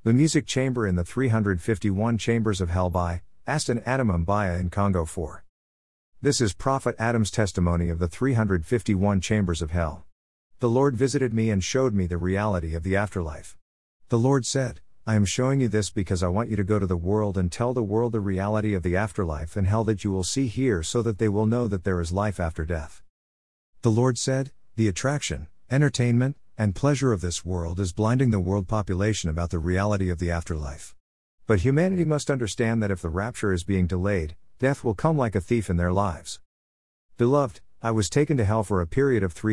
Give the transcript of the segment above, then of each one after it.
The Music Chamber in the 351 Chambers of Hell by Aston Adam Mbaya in Congo 4. This is Prophet Adam's testimony of the 351 Chambers of Hell. The Lord visited me and showed me the reality of the afterlife. The Lord said, I am showing you this because I want you to go to the world and tell the world the reality of the afterlife and hell that you will see here so that they will know that there is life after death. The Lord said, the attraction, entertainment, and pleasure of this world is blinding the world population about the reality of the afterlife. But humanity must understand that if the rapture is being delayed, death will come like a thief in their lives. Beloved, I was taken to hell for a period of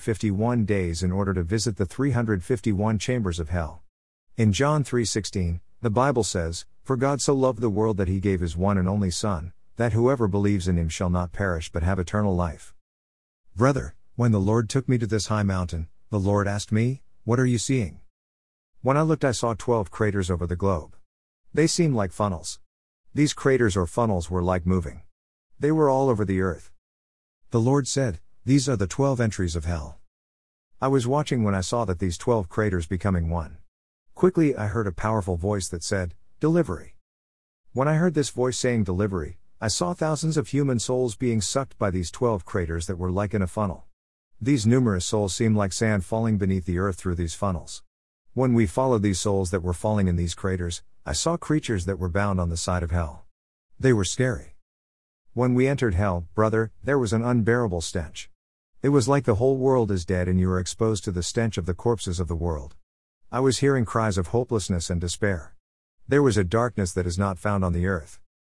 351 days in order to visit the 351 chambers of hell. In John 3:16, the Bible says, For God so loved the world that he gave his one and only Son, that whoever believes in him shall not perish but have eternal life. Brother, when the Lord took me to this high mountain, the Lord asked me, What are you seeing? When I looked I saw 12 craters over the globe. They seemed like funnels. These craters or funnels were like moving. They were all over the earth. The Lord said, These are the 12 entries of hell. I was watching when I saw that these 12 craters becoming one. Quickly I heard a powerful voice that said, Delivery. When I heard this voice saying delivery, I saw thousands of human souls being sucked by these 12 craters that were like in a funnel. These numerous souls seemed like sand falling beneath the earth through these funnels. When we followed these souls that were falling in these craters, I saw creatures that were bound on the side of hell. They were scary. When we entered hell, brother, there was an unbearable stench. It was like the whole world is dead and you are exposed to the stench of the corpses of the world. I was hearing cries of hopelessness and despair. There was a darkness that is not found on the earth.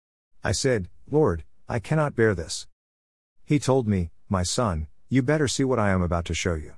I said, Lord, I cannot bear this. He told me, My son, you better see what I am about to show you.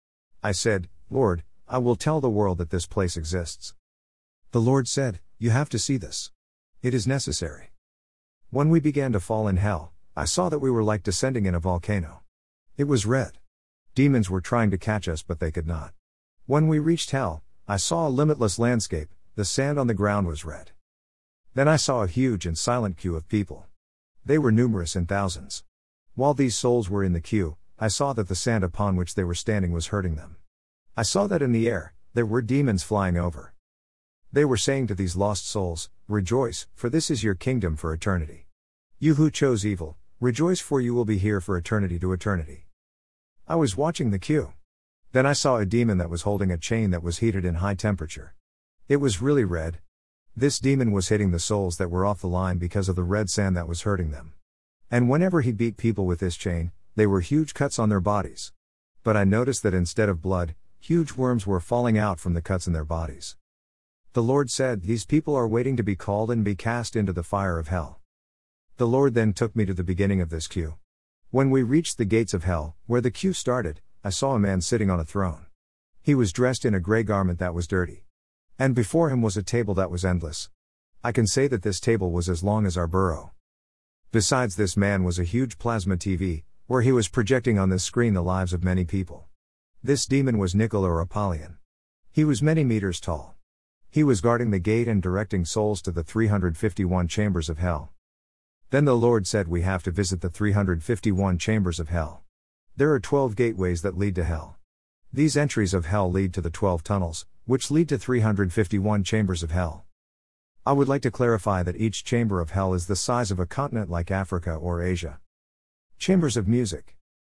I said, Lord, I will tell the world that this place exists. The Lord said, You have to see this. It is necessary. When we began to fall in hell, I saw that we were like descending in a volcano. It was red. Demons were trying to catch us but they could not. When we reached hell, I saw a limitless landscape, the sand on the ground was red. Then I saw a huge and silent queue of people. They were numerous in thousands. While these souls were in the queue, I saw that the sand upon which they were standing was hurting them. I saw that in the air, there were demons flying over. They were saying to these lost souls, Rejoice, for this is your kingdom for eternity. You who chose evil, rejoice for you will be here for eternity to eternity. I was watching the queue. Then I saw a demon that was holding a chain that was heated in high temperature. It was really red. This demon was hitting the souls that were off the line because of the red sand that was hurting them. And whenever he beat people with this chain, they were huge cuts on their bodies. But I noticed that instead of blood, huge worms were falling out from the cuts in their bodies. The Lord said, These people are waiting to be called and be cast into the fire of hell. The Lord then took me to the beginning of this queue. When we reached the gates of hell, where the queue started, I saw a man sitting on a throne. He was dressed in a gray garment that was dirty. And before him was a table that was endless. I can say that this table was as long as our burrow. Besides this man was a huge plasma TV, where he was projecting on this screen the lives of many people. This demon was Nicol or Apollyon. He was many meters tall. He was guarding the gate and directing souls to the 351 chambers of hell. Then the Lord said we have to visit the 351 chambers of hell. There are 12 gateways that lead to hell. These entries of hell lead to the 12 tunnels, which lead to 351 chambers of hell. I would like to clarify that each chamber of hell is the size of a continent like Africa or Asia. Chambers of music.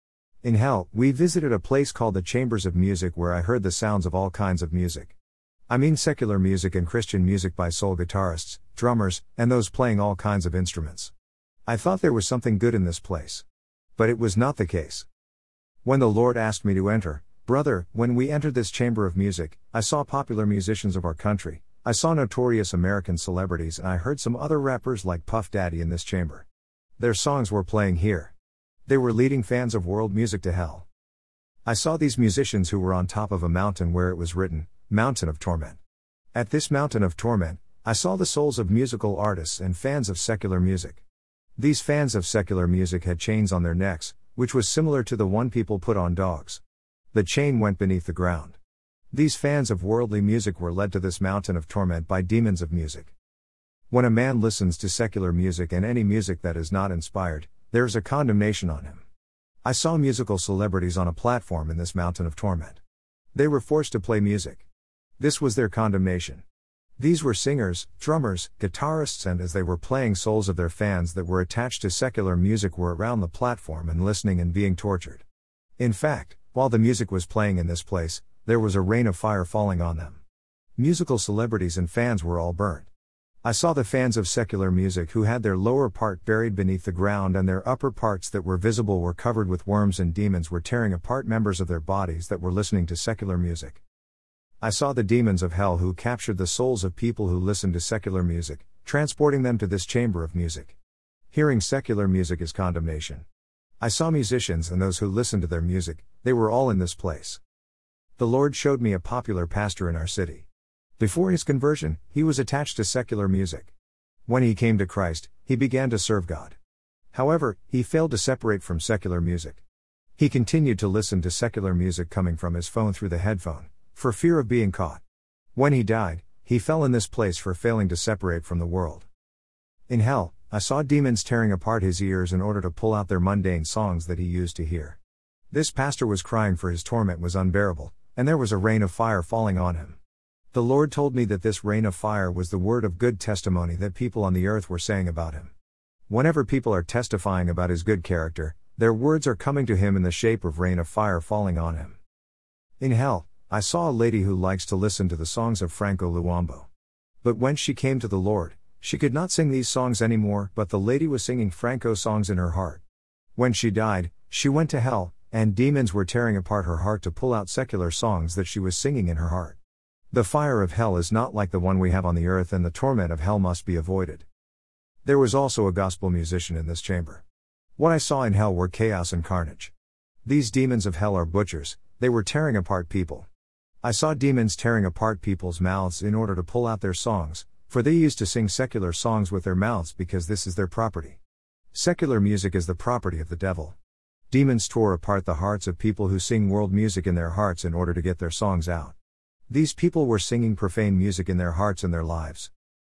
In hell, we visited a place called the Chambers of Music where I heard the sounds of all kinds of music. I mean secular music and Christian music by soul guitarists, drummers, and those playing all kinds of instruments. I thought there was something good in this place. But it was not the case. When the Lord asked me to enter, brother, when we entered this chamber of music, I saw popular musicians of our country, I saw notorious American celebrities and I heard some other rappers like Puff Daddy in this chamber. Their songs were playing here. They were leading fans of world music to hell. I saw these musicians who were on top of a mountain where it was written, Mountain of Torment. At this mountain of torment, I saw the souls of musical artists and fans of secular music. These fans of secular music had chains on their necks, which was similar to the one people put on dogs. The chain went beneath the ground. These fans of worldly music were led to this mountain of torment by demons of music. When a man listens to secular music and any music that is not inspired, there is a condemnation on him. I saw musical celebrities on a platform in this mountain of torment. They were forced to play music. This was their condemnation. These were singers, drummers, guitarists, and as they were playing, souls of their fans that were attached to secular music were around the platform and listening and being tortured. In fact, while the music was playing in this place, there was a rain of fire falling on them. Musical celebrities and fans were all burnt. I saw the fans of secular music who had their lower part buried beneath the ground and their upper parts that were visible were covered with worms, and demons were tearing apart members of their bodies that were listening to secular music. I saw the demons of hell who captured the souls of people who listened to secular music, transporting them to this chamber of music. Hearing secular music is condemnation. I saw musicians and those who listened to their music, they were all in this place. The Lord showed me a popular pastor in our city. Before his conversion, he was attached to secular music. When he came to Christ, he began to serve God. However, he failed to separate from secular music. He continued to listen to secular music coming from his phone through the headphone, for fear of being caught. When he died, he fell in this place for failing to separate from the world. In hell, I saw demons tearing apart his ears in order to pull out their mundane songs that he used to hear. This pastor was crying, for his torment was unbearable, and there was a rain of fire falling on him. The Lord told me that this rain of fire was the word of good testimony that people on the earth were saying about him. Whenever people are testifying about his good character, their words are coming to him in the shape of rain of fire falling on him. In hell, I saw a lady who likes to listen to the songs of Franco Luambo. But when she came to the Lord, she could not sing these songs anymore, but the lady was singing Franco songs in her heart. When she died, she went to hell, and demons were tearing apart her heart to pull out secular songs that she was singing in her heart. The fire of hell is not like the one we have on the earth, and the torment of hell must be avoided. There was also a gospel musician in this chamber. What I saw in hell were chaos and carnage. These demons of hell are butchers, they were tearing apart people. I saw demons tearing apart people's mouths in order to pull out their songs, for they used to sing secular songs with their mouths because this is their property. Secular music is the property of the devil. Demons tore apart the hearts of people who sing world music in their hearts in order to get their songs out. These people were singing profane music in their hearts and their lives.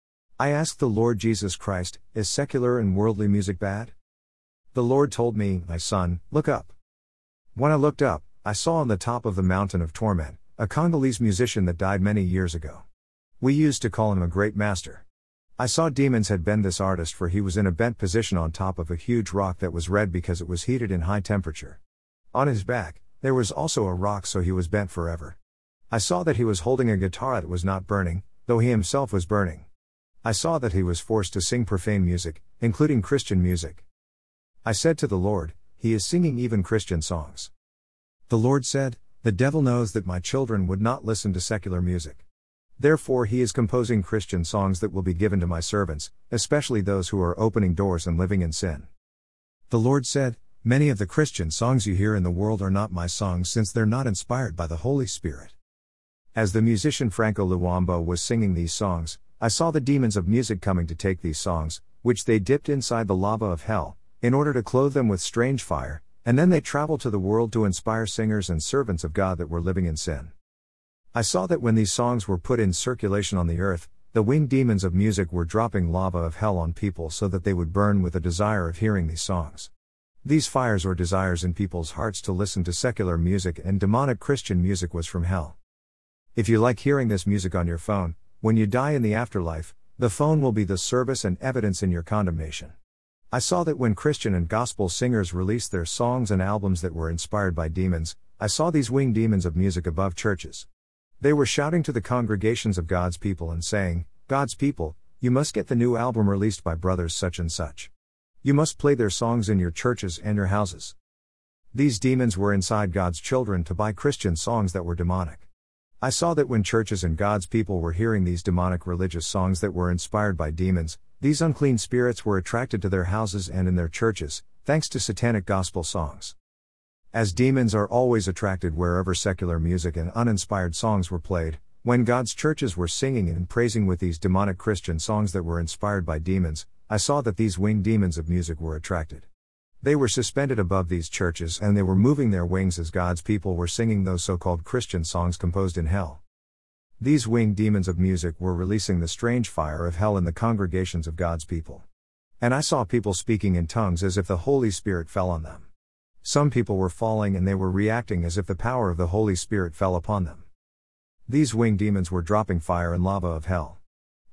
I asked the Lord Jesus Christ, is secular and worldly music bad? The Lord told me, my son, look up. When I looked up, I saw on the top of the mountain of torment, a Congolese musician that died many years ago. We used to call him a great master. I saw demons had bent this artist, for he was in a bent position on top of a huge rock that was red because it was heated in high temperature. On his back, there was also a rock, so he was bent forever. I saw that he was holding a guitar that was not burning, though he himself was burning. I saw that he was forced to sing profane music, including Christian music. I said to the Lord, he is singing even Christian songs. The Lord said, the devil knows that my children would not listen to secular music. Therefore he is composing Christian songs that will be given to my servants, especially those who are opening doors and living in sin. The Lord said, many of the Christian songs you hear in the world are not my songs, since they're not inspired by the Holy Spirit. As the musician Franco Luambo was singing these songs, I saw the demons of music coming to take these songs, which they dipped inside the lava of hell, in order to clothe them with strange fire, and then they traveled to the world to inspire singers and servants of God that were living in sin. I saw that when these songs were put in circulation on the earth, the winged demons of music were dropping lava of hell on people so that they would burn with a desire of hearing these songs. These fires or desires in people's hearts to listen to secular music and demonic Christian music was from hell. If you like hearing this music on your phone, when you die in the afterlife, the phone will be the service and evidence in your condemnation. I saw that when Christian and gospel singers released their songs and albums that were inspired by demons, I saw these winged demons of music above churches. They were shouting to the congregations of God's people and saying, God's people, you must get the new album released by brothers such and such. You must play their songs in your churches and your houses. These demons were inside God's children to buy Christian songs that were demonic. I saw that when churches and God's people were hearing these demonic religious songs that were inspired by demons, these unclean spirits were attracted to their houses and in their churches, thanks to satanic gospel songs. As demons are always attracted wherever secular music and uninspired songs were played, when God's churches were singing and praising with these demonic Christian songs that were inspired by demons, I saw that these winged demons of music were attracted. They were suspended above these churches and they were moving their wings as God's people were singing those so-called Christian songs composed in hell. These winged demons of music were releasing the strange fire of hell in the congregations of God's people. And I saw people speaking in tongues as if the Holy Spirit fell on them. Some people were falling and they were reacting as if the power of the Holy Spirit fell upon them. These winged demons were dropping fire and lava of hell.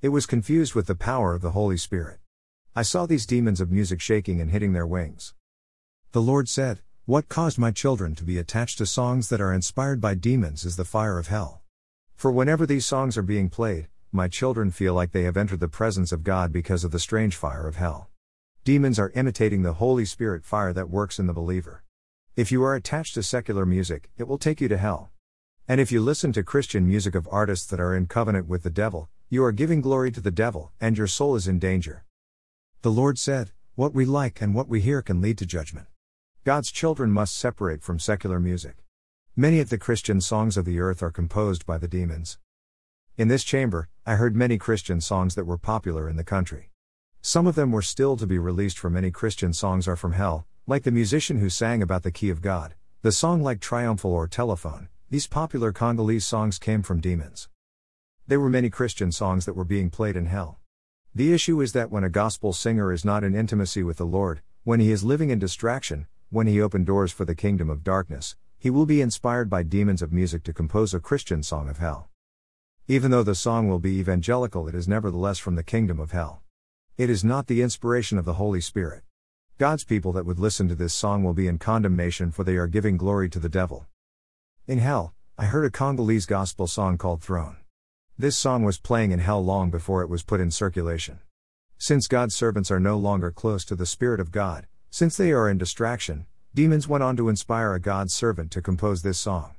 It was confused with the power of the Holy Spirit. I saw these demons of music shaking and hitting their wings. The Lord said, "What caused my children to be attached to songs that are inspired by demons is the fire of hell. For whenever these songs are being played, my children feel like they have entered the presence of God because of the strange fire of hell. Demons are imitating the Holy Spirit fire that works in the believer. If you are attached to secular music, it will take you to hell. And if you listen to Christian music of artists that are in covenant with the devil, you are giving glory to the devil, and your soul is in danger." The Lord said, "What we like and what we hear can lead to judgment. God's children must separate from secular music. Many of the Christian songs of the earth are composed by the demons." In this chamber, I heard many Christian songs that were popular in the country. Some of them were still to be released, for many Christian songs are from hell, like the musician who sang about the key of God, the song like Triumphal or Telephone. These popular Congolese songs came from demons. There were many Christian songs that were being played in hell. The issue is that when a gospel singer is not in intimacy with the Lord, when he is living in distraction, when he opened doors for the kingdom of darkness, he will be inspired by demons of music to compose a Christian song of hell. Even though the song will be evangelical, it is nevertheless from the kingdom of hell. It is not the inspiration of the Holy Spirit. God's people that would listen to this song will be in condemnation, for they are giving glory to the devil. In hell, I heard a Congolese gospel song called Throne. This song was playing in hell long before it was put in circulation. Since God's servants are no longer close to the Spirit of God, since they are in distraction, demons went on to inspire a God's servant to compose this song.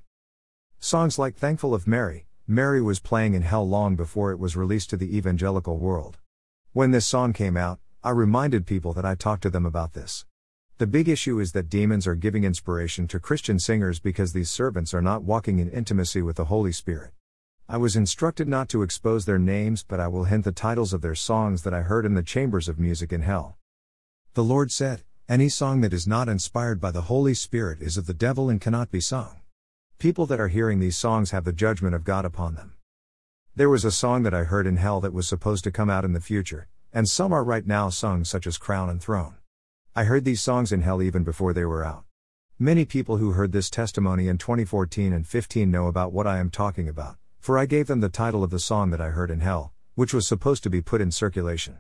Songs like Thankful of Mary, Mary was playing in hell long before it was released to the evangelical world. When this song came out, I reminded people that I talked to them about this. The big issue is that demons are giving inspiration to Christian singers because these servants are not walking in intimacy with the Holy Spirit. I was instructed not to expose their names, but I will hint the titles of their songs that I heard in the chambers of music in hell. The Lord said, "Any song that is not inspired by the Holy Spirit is of the devil and cannot be sung." People that are hearing these songs have the judgment of God upon them. There was a song that I heard in hell that was supposed to come out in the future, and some are right now sung, such as Crown and Throne. I heard these songs in hell even before they were out. Many people who heard this testimony in 2014 and 15 know about what I am talking about, for I gave them the title of the song that I heard in hell, which was supposed to be put in circulation.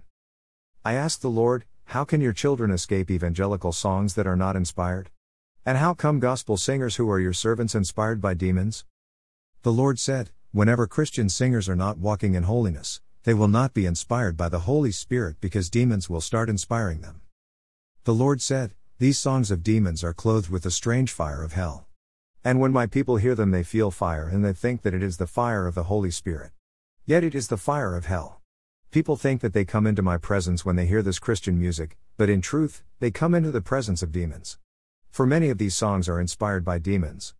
I asked the Lord, "How can your children escape evangelical songs that are not inspired? And how come gospel singers who are your servants inspired by demons?" The Lord said, "Whenever Christian singers are not walking in holiness, they will not be inspired by the Holy Spirit because demons will start inspiring them." The Lord said, "These songs of demons are clothed with the strange fire of hell. And when my people hear them, they feel fire and they think that it is the fire of the Holy Spirit. Yet it is the fire of hell. People think that they come into my presence when they hear this Christian music, but in truth, they come into the presence of demons. For many of these songs are inspired by demons.